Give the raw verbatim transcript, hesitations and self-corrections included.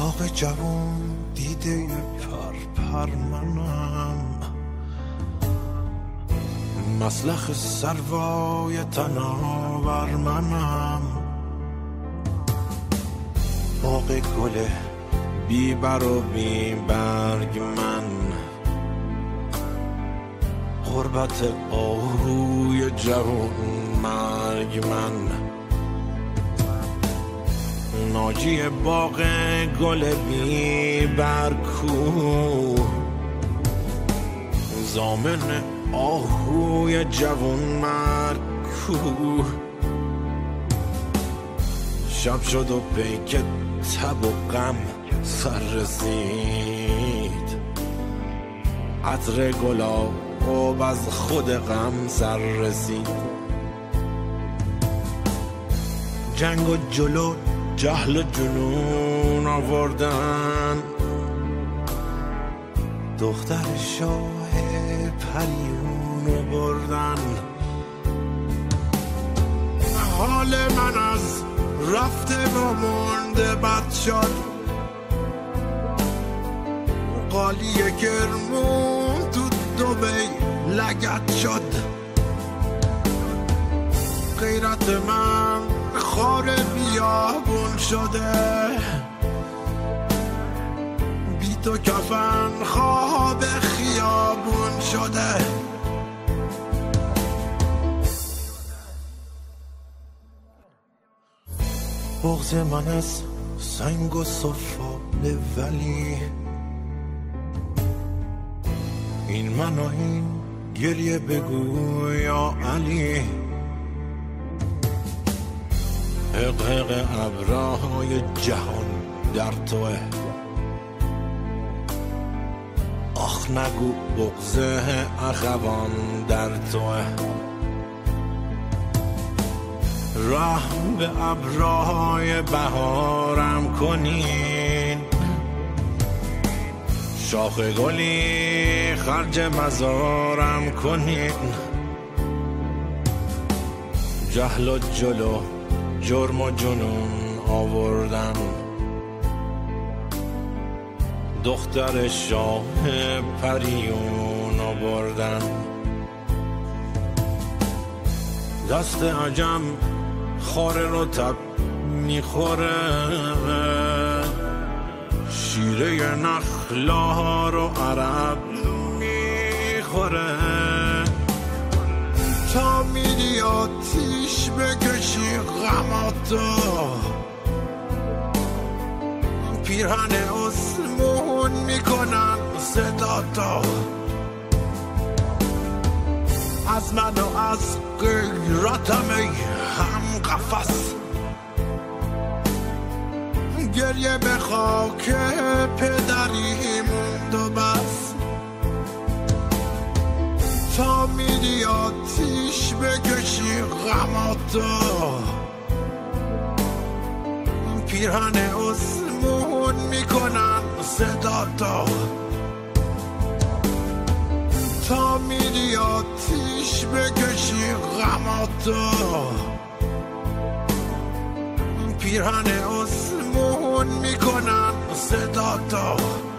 داغ جوون دیده پر پر منم، مسلخ سروای تناور منم، باغ گل بی بر و بی برگ من، غربت آهوی جوان مرگ من، ناجی باغ گل بی بر کو، زامن آهوی جوان مرگ کو، شب شد و پیک تب و غم سر رسید، عطر گلاب از خود غم سر رسید، جنگ و جلو جهل و جنون آوردن، دختر شاه پریون بردن، حال من از رفته و مونده بد شد، قالی کرمون تو دبی لگت شد، غیرت من خار بیابون شده، بی تو کفن خواب خیابون شده. بغض من از سنگ و صفاله، ولی این من و این گریه بگو یا علی، حقق ابرهای جهان در توه، آخ نگو بغض اخوان در توه، رحم به ابرهای بهارم کنین، شاخ گلی خرج مزارم کنین، جهل و جلو جرم و جنون آوردن، دختر شاه پریون آوردن، دست عجم خار رو تب میخوره، شیره نخلا رو عرب میخوره، تا میری آتیش بکشی غماتو، پیرهن اسمون میکنن صدا تو، از من و از غیرتم ای هم قفص، گریه به خاک پدری موند و بس، تا میری آتیش بکشی غماتو، پیرهن اسمون میکنن صدا تو، تا میری آتیش بکشی غماتو، پیرهن اسمون میکنن صدا تو.